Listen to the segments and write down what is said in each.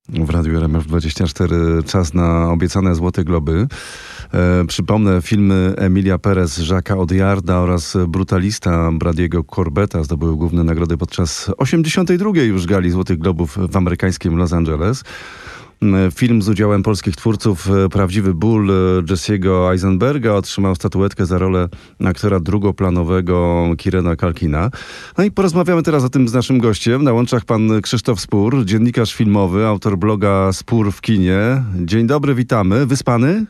W Radiu RMF24 czas na obiecane Złote Globy. Przypomnę, filmy Emilia Perez, Jacques'a Audiarda oraz Brutalista Bradiego Corbetta zdobyły główne nagrody podczas 82. już gali Złotych Globów w amerykańskim Los Angeles. Film z udziałem polskich twórców Prawdziwy ból Jesse'ego Eisenberga otrzymał statuetkę za rolę aktora drugoplanowego Keirana Culkina. No i porozmawiamy teraz o tym z naszym gościem. Na łączach pan Krzysztof Spór, dziennikarz filmowy, autor bloga Spór w kinie. Dzień dobry, witamy. Wyspany?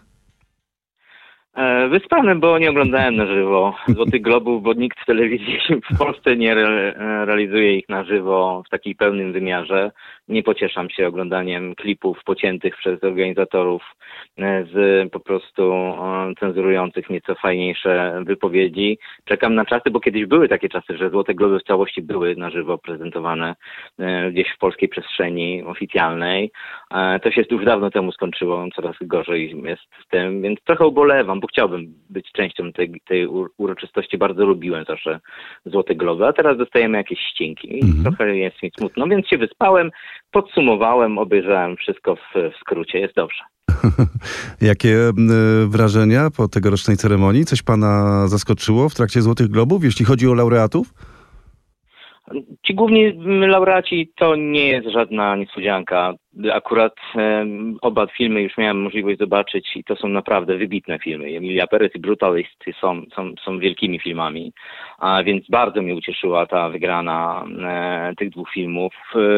Wyspany, bo nie oglądałem na żywo Złotych Globów, bo nikt w telewizji w Polsce nie realizuje ich na żywo w takim pełnym wymiarze. Nie pocieszam się oglądaniem klipów pociętych przez organizatorów z po prostu cenzurujących nieco fajniejsze wypowiedzi. Czekam na czasy, bo kiedyś były takie czasy, że Złote Globy w całości były na żywo prezentowane gdzieś w polskiej przestrzeni oficjalnej. To się już dawno temu skończyło, coraz gorzej jest z tym, więc trochę ubolewam, bo chciałbym być częścią tej uroczystości. Bardzo lubiłem zawsze Złote Globy, a teraz dostajemy jakieś ścinki i trochę jest mi smutno, więc się wyspałem, podsumowałem, obejrzałem wszystko w skrócie, jest dobrze. Jakie wrażenia po tegorocznej ceremonii? Coś pana zaskoczyło w trakcie Złotych Globów, jeśli chodzi o laureatów? Ci główni laureaci to nie jest żadna niespodzianka. Akurat oba filmy już miałem możliwość zobaczyć i to są naprawdę wybitne filmy. Emilia Perez i Brutalist są wielkimi filmami, a więc bardzo mnie ucieszyła ta wygrana tych dwóch filmów.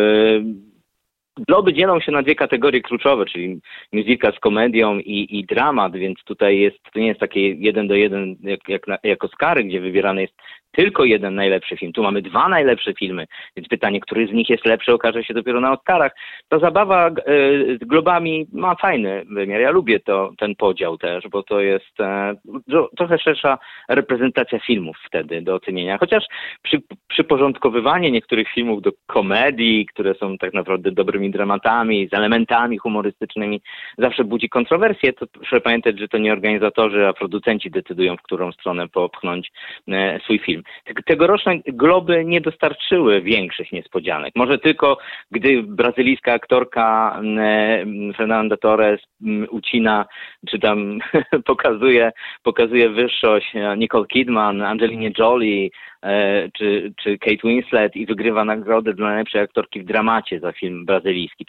Globy dzielą się na dwie kategorie kluczowe, czyli musical z komedią i dramat, więc tutaj to nie jest takie 1:1 jak Oscary, gdzie wybierany jest tylko jeden najlepszy film. Tu mamy dwa najlepsze filmy, więc pytanie, który z nich jest lepszy, okaże się dopiero na Oscarach. Ta zabawa z Globami ma fajny wymiar. Ja lubię ten podział też, bo to jest trochę szersza reprezentacja filmów wtedy do ocenienia. Chociaż przyporządkowywanie niektórych filmów do komedii, które są tak naprawdę dobrymi dramatami, z elementami humorystycznymi, zawsze budzi kontrowersje. To proszę pamiętać, że to nie organizatorzy, a producenci decydują, w którą stronę popchnąć swój film. Tegoroczne Globy nie dostarczyły większych niespodzianek. Może tylko, gdy brazylijska aktorka Fernanda Torres ucina, czy tam pokazuje wyższość Nicole Kidman, Angelinie Jolie, czy Kate Winslet i wygrywa nagrodę dla najlepszej aktorki w dramacie za film brazylijski.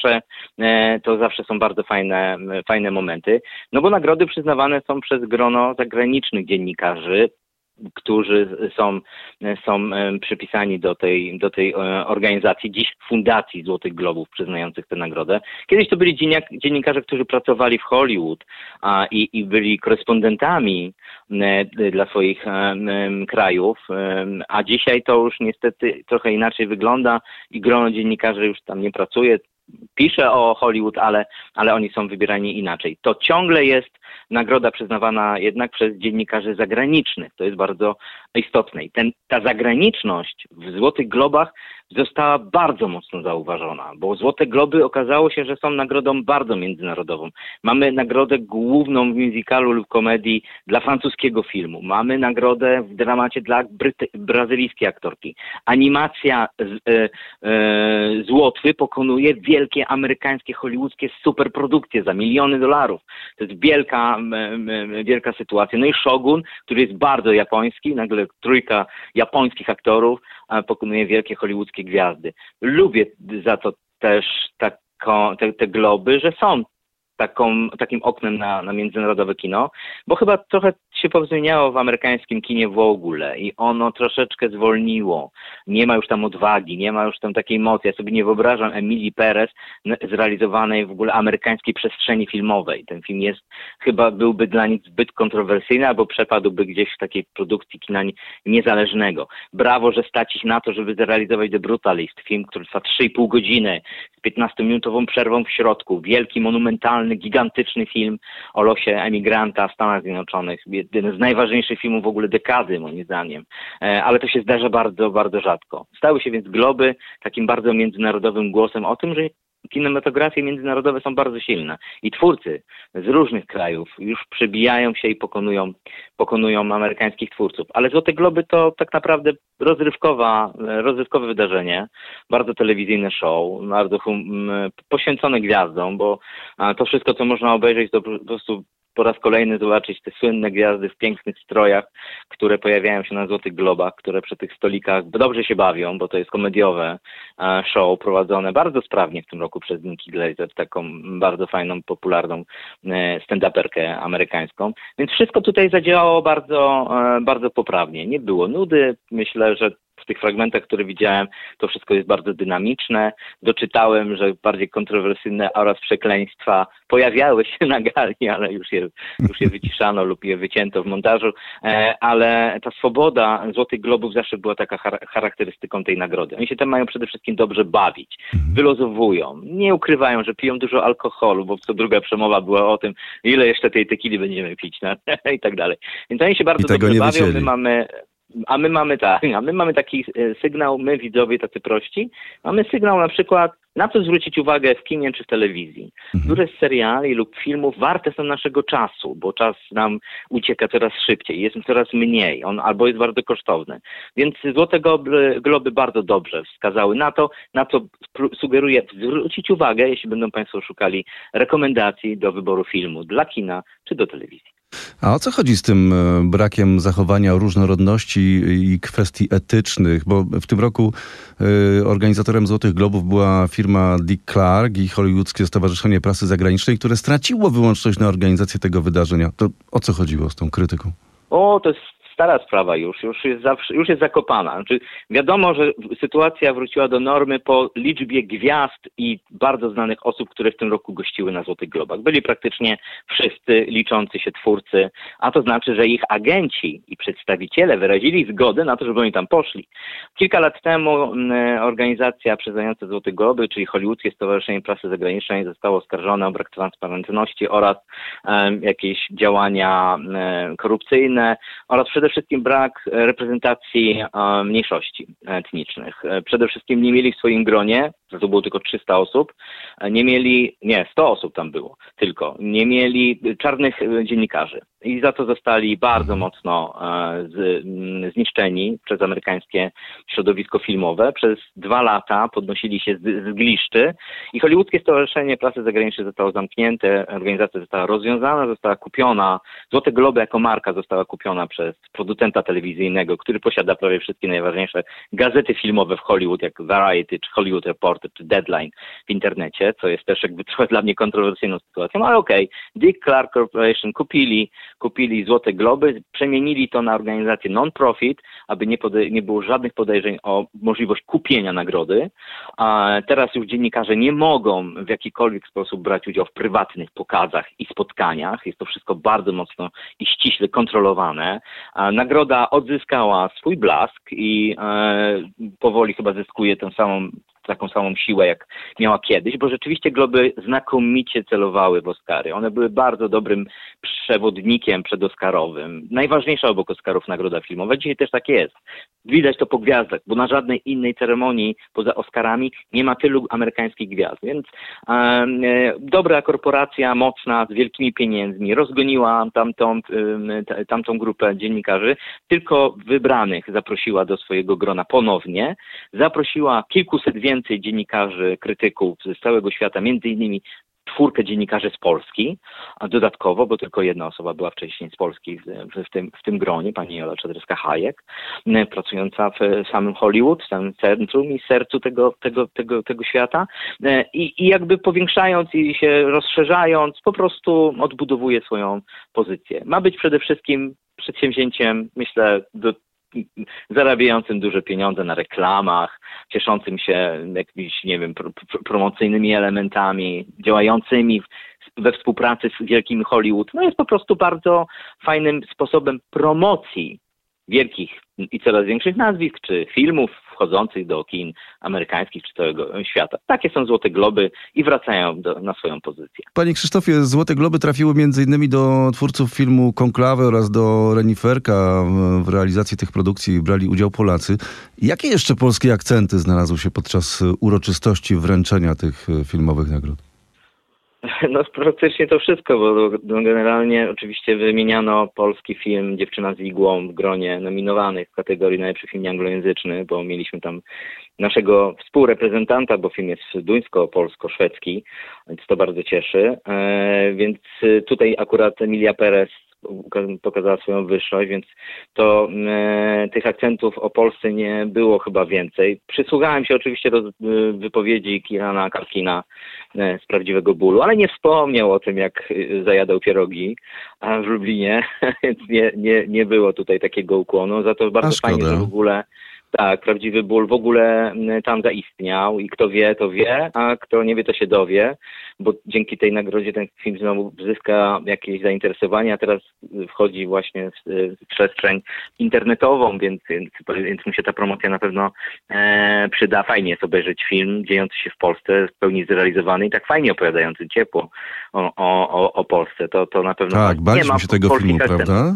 To zawsze są bardzo fajne momenty, no bo nagrody przyznawane są przez grono zagranicznych dziennikarzy, którzy są przypisani do tej organizacji, dziś Fundacji Złotych Globów przyznających tę nagrodę. Kiedyś to byli dziennikarze, którzy pracowali w Hollywood i byli korespondentami dla swoich krajów, a dzisiaj to już niestety trochę inaczej wygląda i grono dziennikarzy już tam nie pracuje. Pisze o Hollywood, ale oni są wybierani inaczej. To ciągle jest nagroda przyznawana jednak przez dziennikarzy zagranicznych. To jest bardzo istotne. I ta zagraniczność w Złotych Globach została bardzo mocno zauważona, bo Złote Globy okazało się, że są nagrodą bardzo międzynarodową. Mamy nagrodę główną w musicalu lub komedii dla francuskiego filmu. Mamy nagrodę w dramacie dla brazylijskiej aktorki. Animacja z Łotwy pokonuje wielkie amerykańskie, hollywoodzkie superprodukcje za miliony dolarów. To jest wielka sytuacja. No i Shogun, który jest bardzo japoński, nagle trójka japońskich aktorów pokonuje wielkie hollywoodzkie gwiazdy. Lubię za to też te globy, że są takim oknem na międzynarodowe kino, bo chyba trochę się pozmieniało w amerykańskim kinie w ogóle i ono troszeczkę zwolniło. Nie ma już tam odwagi, nie ma już tam takiej mocy. Ja sobie nie wyobrażam Emilii Perez zrealizowanej w ogóle amerykańskiej przestrzeni filmowej. Ten film chyba byłby dla nich zbyt kontrowersyjny, albo przepadłby gdzieś w takiej produkcji kina niezależnego. Brawo, że stać ich na to, żeby zrealizować The Brutalist, film, który trwa 3,5 godziny, z 15-minutową przerwą w środku. Wielki, monumentalny, gigantyczny film o losie emigranta w Stanach Zjednoczonych. Jeden z najważniejszych filmów w ogóle dekady, moim zdaniem. Ale to się zdarza bardzo, bardzo rzadko. Stały się więc Globy takim bardzo międzynarodowym głosem o tym, że kinematografie międzynarodowe są bardzo silne i twórcy z różnych krajów już przebijają się i pokonują amerykańskich twórców. Ale Złote Globy to tak naprawdę rozrywkowe wydarzenie, bardzo telewizyjne show, bardzo poświęcone gwiazdom, bo to wszystko, co można obejrzeć, to po prostu po raz kolejny zobaczyć te słynne gwiazdy w pięknych strojach, które pojawiają się na Złotych Globach, które przy tych stolikach dobrze się bawią, bo to jest komediowe show prowadzone bardzo sprawnie w tym roku przez Nikki Glaser, taką bardzo fajną, popularną stand-uperkę amerykańską. Więc wszystko tutaj zadziałało bardzo poprawnie. Nie było nudy. Myślę, że w tych fragmentach, które widziałem, to wszystko jest bardzo dynamiczne. Doczytałem, że bardziej kontrowersyjne oraz przekleństwa pojawiały się na gali, ale już je wyciszano lub je wycięto w montażu. Ale ta swoboda Złotych Globów zawsze była taka charakterystyką tej nagrody. Oni się tam mają przede wszystkim dobrze bawić. Wylozowują. Nie ukrywają, że piją dużo alkoholu, bo co druga przemowa była o tym, ile jeszcze tej tequili będziemy pić i tak dalej. Więc oni się bardzo dobrze bawią. My mamy taki sygnał, my widzowie tacy prości, mamy sygnał na przykład, na co zwrócić uwagę w kinie czy w telewizji. Które z seriali lub filmów warte są naszego czasu, bo czas nam ucieka coraz szybciej, jest coraz mniej, albo jest bardzo kosztowny. Więc Złote Globy bardzo dobrze wskazały na to, na co sugeruję zwrócić uwagę, jeśli będą Państwo szukali rekomendacji do wyboru filmu dla kina czy do telewizji. A o co chodzi z tym brakiem zachowania różnorodności i kwestii etycznych? Bo w tym roku organizatorem Złotych Globów była firma Dick Clark i Hollywoodzkie Stowarzyszenie Prasy Zagranicznej, które straciło wyłączność na organizację tego wydarzenia. To o co chodziło z tą krytyką? To jest stara sprawa już jest zakopana. Znaczy, wiadomo, że sytuacja wróciła do normy po liczbie gwiazd i bardzo znanych osób, które w tym roku gościły na Złotych Globach. Byli praktycznie wszyscy liczący się twórcy, a to znaczy, że ich agenci i przedstawiciele wyrazili zgodę na to, żeby oni tam poszli. Kilka lat temu organizacja przyznająca Złote Globy, czyli Hollywoodzkie Stowarzyszenie Prasy Zagranicznej, zostało oskarżone o brak transparentności oraz jakieś działania korupcyjne oraz przede wszystkim brak reprezentacji mniejszości etnicznych. Przede wszystkim nie mieli w swoim gronie, to było tylko 300 osób, 100 osób tam było tylko, nie mieli czarnych dziennikarzy. I za to zostali bardzo mocno zniszczeni przez amerykańskie środowisko filmowe. Przez 2 lata podnosili się z gliszczy i Hollywoodzkie Stowarzyszenie Prasy Zagranicznej zostało zamknięte, organizacja została rozwiązana, została kupiona. Złote Globy jako marka została kupiona przez producenta telewizyjnego, który posiada prawie wszystkie najważniejsze gazety filmowe w Hollywood, jak Variety, czy Hollywood Reporter, czy Deadline w internecie, co jest też jakby trochę dla mnie kontrowersyjną sytuacją, ale okej. Dick Clark Corporation kupili Złote Globy, przemienili to na organizację non-profit, aby nie było żadnych podejrzeń o możliwość kupienia nagrody. Teraz już dziennikarze nie mogą w jakikolwiek sposób brać udziału w prywatnych pokazach i spotkaniach. Jest to wszystko bardzo mocno i ściśle kontrolowane. Nagroda odzyskała swój blask i powoli chyba zyskuje taką samą siłę, jak miała kiedyś, bo rzeczywiście Globy znakomicie celowały w Oscary. One były bardzo dobrym przewodnikiem przedoscarowym. Najważniejsza obok Oscarów nagroda filmowa. Dzisiaj też tak jest. Widać to po gwiazdach, bo na żadnej innej ceremonii poza Oscarami nie ma tylu amerykańskich gwiazd. Więc dobra korporacja, mocna, z wielkimi pieniędzmi, rozgoniła tamtą grupę dziennikarzy. Tylko wybranych zaprosiła do swojego grona ponownie. Zaprosiła kilkuset więcej dziennikarzy, krytyków z całego świata, między innymi 4 dziennikarzy z Polski, a dodatkowo, bo tylko jedna osoba była wcześniej z Polski w tym gronie, pani Jola Czadrewska-Hajek, pracująca w samym Hollywood, w samym centrum i sercu tego świata i jakby powiększając i się rozszerzając, po prostu odbudowuje swoją pozycję. Ma być przede wszystkim przedsięwzięciem, myślę, zarabiającym duże pieniądze na reklamach, cieszącym się jakimiś, nie wiem, promocyjnymi elementami, działającymi we współpracy z wielkim Hollywood. Jest po prostu bardzo fajnym sposobem promocji wielkich i coraz większych nazwisk, czy filmów wchodzących do kin amerykańskich, czy całego świata. Takie są Złote Globy i wracają na swoją pozycję. Panie Krzysztofie, Złote Globy trafiły m.in. do twórców filmu Konklawe oraz do Reniferka. W realizacji tych produkcji brali udział Polacy. Jakie jeszcze polskie akcenty znalazły się podczas uroczystości wręczenia tych filmowych nagród? No praktycznie to wszystko, bo generalnie oczywiście wymieniano polski film Dziewczyna z igłą w gronie nominowanych w kategorii najlepszy film anglojęzyczny, bo mieliśmy tam naszego współreprezentanta, bo film jest duńsko-polsko-szwedzki, więc to bardzo cieszy. Więc tutaj akurat Emilia Perez pokazała swoją wyższość, więc to tych akcentów o Polsce nie było chyba więcej. Przysłuchałem się oczywiście do wypowiedzi Kirana Kalkina z Prawdziwego Bólu, ale nie wspomniał o tym, jak zajadał pierogi w Lublinie, więc nie było tutaj takiego ukłonu. Za to bardzo fajnie, że w ogóle tak, Prawdziwy Ból w ogóle tam zaistniał i kto wie, to wie, a kto nie wie, to się dowie, bo dzięki tej nagrodzie ten film znowu zyska jakieś zainteresowanie, a teraz wchodzi właśnie w przestrzeń internetową, więc mu się ta promocja na pewno przyda. Fajnie jest obejrzeć film dziejący się w Polsce, w pełni zrealizowany i tak fajnie opowiadający ciepło o Polsce. To na pewno tak, baliśmy się tego filmu, prawda?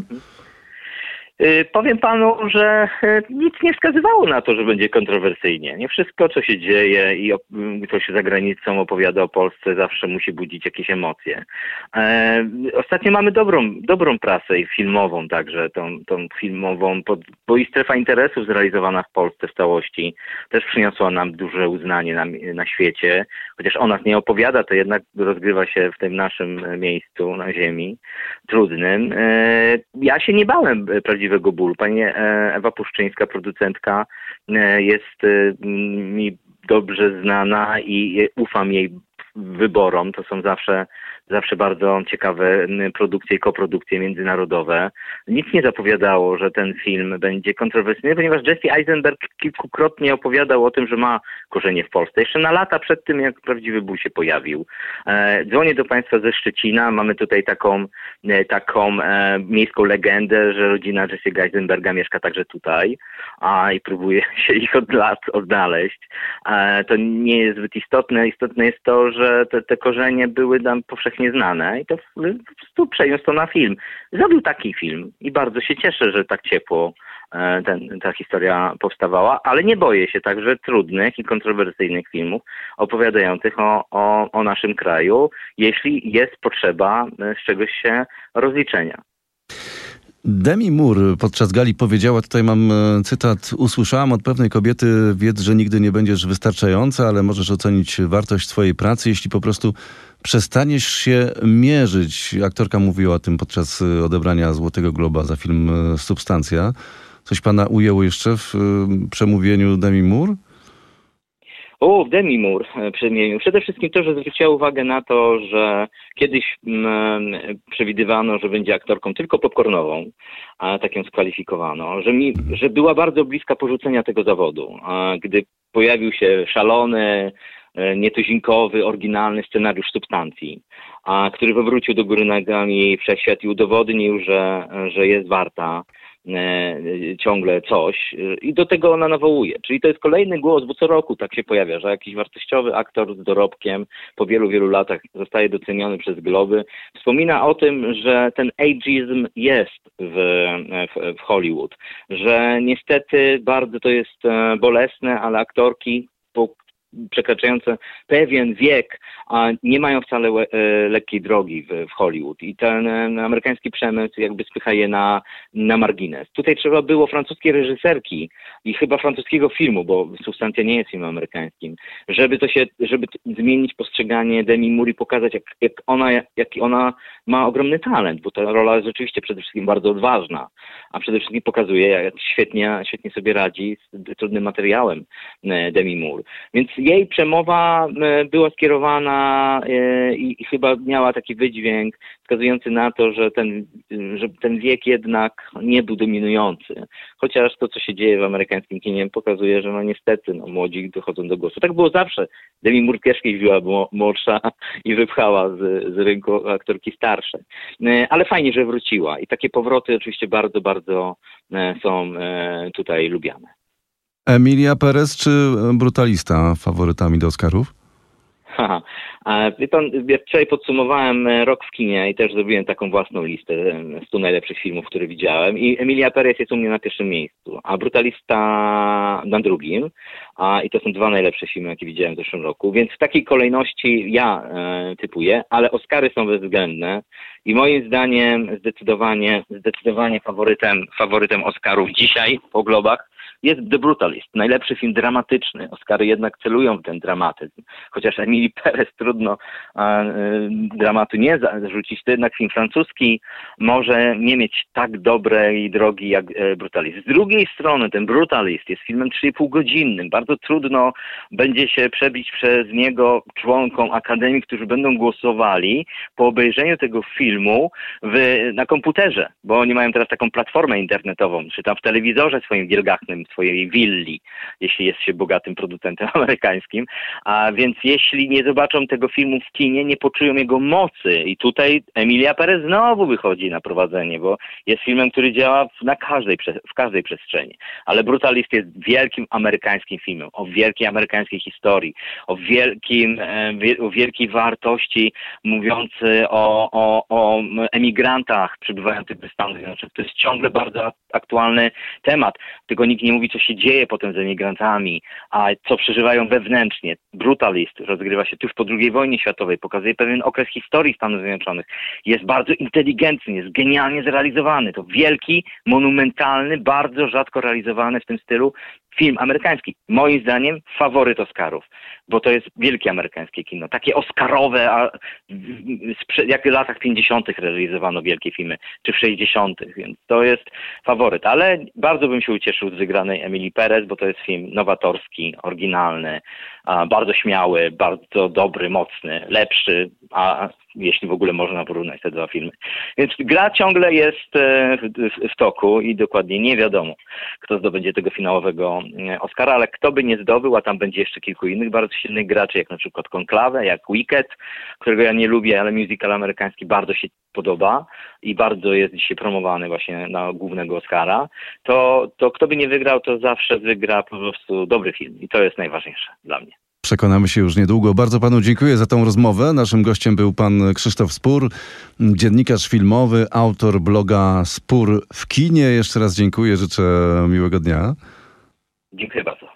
Powiem panu, że nic nie wskazywało na to, że będzie kontrowersyjnie. Nie wszystko, co się dzieje i co się za granicą opowiada o Polsce, zawsze musi budzić jakieś emocje. Ostatnio mamy dobrą prasę i filmową także, tą filmową, bo i Strefa Interesów zrealizowana w Polsce w całości też przyniosła nam duże uznanie na świecie. Chociaż o nas nie opowiada, to jednak rozgrywa się w tym naszym miejscu na ziemi, trudnym. Ja się nie bałem Prawdziwego Bólu. Pani Ewa Puszczyńska, producentka, jest mi dobrze znana i ufam jej wyborom. To są zawsze bardzo ciekawe produkcje i koprodukcje międzynarodowe. Nic nie zapowiadało, że ten film będzie kontrowersyjny, ponieważ Jesse Eisenberg kilkukrotnie opowiadał o tym, że ma korzenie w Polsce. Jeszcze na lata przed tym, jak Prawdziwy Ból się pojawił. Dzwonię do Państwa ze Szczecina. Mamy tutaj taką miejską legendę, że rodzina Jesse'ego Eisenberga mieszka także tutaj i próbuje się ich od lat odnaleźć. To nie jest zbyt istotne. Istotne jest to, że te korzenie były nam powszechnie znane i to po prostu przeniósł to na film. Zrobił taki film i bardzo się cieszę, że tak ciepło ta historia powstawała, ale nie boję się także trudnych i kontrowersyjnych filmów opowiadających o naszym kraju, jeśli jest potrzeba z czegoś się rozliczenia. Demi Moore podczas gali powiedziała, tutaj mam cytat: usłyszałam od pewnej kobiety: wiedz, że nigdy nie będziesz wystarczająca, ale możesz ocenić wartość swojej pracy, jeśli po prostu przestaniesz się mierzyć. Aktorka mówiła o tym podczas odebrania Złotego Globa za film Substancja. Coś pana ujęło jeszcze w przemówieniu Demi Moore? W Demi Moore przemówieniu. Przede wszystkim to, że zwróciła uwagę na to, że kiedyś przewidywano, że będzie aktorką tylko popcornową, a tak ją skwalifikowano, że była bardzo bliska porzucenia tego zawodu. Gdy pojawił się szalony, nietuzinkowy, oryginalny scenariusz Substancji, który wywrócił do góry nogami jej wszechświat i udowodnił, że jest warta ciągle coś i do tego ona nawołuje. Czyli to jest kolejny głos, bo co roku tak się pojawia, że jakiś wartościowy aktor z dorobkiem po wielu, wielu latach zostaje doceniony przez Globy. Wspomina o tym, że ten ageism jest w Hollywood, że niestety bardzo to jest bolesne, ale aktorki przekraczające pewien wiek, a nie mają wcale lekkiej drogi w Hollywood. I ten amerykański przemysł jakby spycha je na margines. Tutaj trzeba było francuskiej reżyserki i chyba francuskiego filmu, bo Substancja nie jest filmem amerykańskim, żeby zmienić postrzeganie Demi Moore i pokazać, jaki ona ma ogromny talent, bo ta rola jest rzeczywiście przede wszystkim bardzo odważna, a przede wszystkim pokazuje, jak świetnie sobie radzi z trudnym materiałem Demi Moore. Więc jej przemowa była skierowana i chyba miała taki wydźwięk wskazujący na to, że ten wiek jednak nie był dominujący. Chociaż to, co się dzieje w amerykańskim kinie, pokazuje, że niestety młodzi dochodzą do głosu. Tak było zawsze. Demi Moore też była młodsza i wypchała z rynku aktorki starsze. Ale fajnie, że wróciła. I takie powroty oczywiście bardzo, bardzo bardzo są tutaj lubiane. Emilia Perez czy Brutalista faworytami do Oscarów? Haha. Wie pan, ja wczoraj podsumowałem rok w kinie i też zrobiłem taką własną listę 100 najlepszych filmów, które widziałem i Emilia Perez jest u mnie na pierwszym miejscu, a Brutalista na drugim, i to są 2 najlepsze filmy, jakie widziałem w zeszłym roku, więc w takiej kolejności ja typuję, ale Oscary są bezwzględne i moim zdaniem zdecydowanie faworytem Oscarów dzisiaj po globach jest The Brutalist, najlepszy film dramatyczny. Oscary jednak celują w ten dramatyzm. Chociaż Emilii Perez trudno dramatu nie zarzucić, to jednak film francuski może nie mieć tak dobrej drogi jak Brutalist. Z drugiej strony ten Brutalist jest filmem 3,5-godzinnym. Bardzo trudno będzie się przebić przez niego członkom Akademii, którzy będą głosowali po obejrzeniu tego filmu na komputerze, bo oni mają teraz taką platformę internetową, czy tam w telewizorze swoim wielgachnym, swojej willi, jeśli jest się bogatym producentem amerykańskim, a więc jeśli nie zobaczą tego filmu w kinie, nie poczują jego mocy i tutaj Emilia Perez znowu wychodzi na prowadzenie, bo jest filmem, który działa w każdej przestrzeni, ale Brutalist jest wielkim amerykańskim filmem, o wielkiej amerykańskiej historii, o wielkiej wartości, mówiący o emigrantach przybywających do Stanów Zjednoczonych. To jest ciągle bardzo aktualny temat, tylko nikt nie mówi, co się dzieje potem z emigrantami, a co przeżywają wewnętrznie. Brutalist rozgrywa się tuż po II wojnie światowej, pokazuje pewien okres historii Stanów Zjednoczonych. Jest bardzo inteligentny, jest genialnie zrealizowany. To wielki, monumentalny, bardzo rzadko realizowany w tym stylu film amerykański. Moim zdaniem faworyt Oscarów, bo to jest wielkie amerykańskie kino. Takie oscarowe, jak w latach 50. realizowano wielkie filmy, czy w 60., więc to jest faworyt. Ale bardzo bym się ucieszył z wygranej Emilii Perez, bo to jest film nowatorski, oryginalny, bardzo śmiały, bardzo dobry, mocny, lepszy, jeśli w ogóle można porównać te 2 filmy. Więc gra ciągle jest w toku i dokładnie nie wiadomo, kto zdobędzie tego finałowego Oscara, ale kto by nie zdobył, a tam będzie jeszcze kilku innych bardzo silnych graczy, jak na przykład Conclave, jak Wicked, którego ja nie lubię, ale musical amerykański bardzo się podoba i bardzo jest dzisiaj promowany właśnie na głównego Oscara, to kto by nie wygrał, to zawsze wygra po prostu dobry film i to jest najważniejsze dla mnie. Przekonamy się już niedługo. Bardzo panu dziękuję za tą rozmowę. Naszym gościem był pan Krzysztof Spór, dziennikarz filmowy, autor bloga Spór w kinie. Jeszcze raz dziękuję, życzę miłego dnia. Dziękuję bardzo.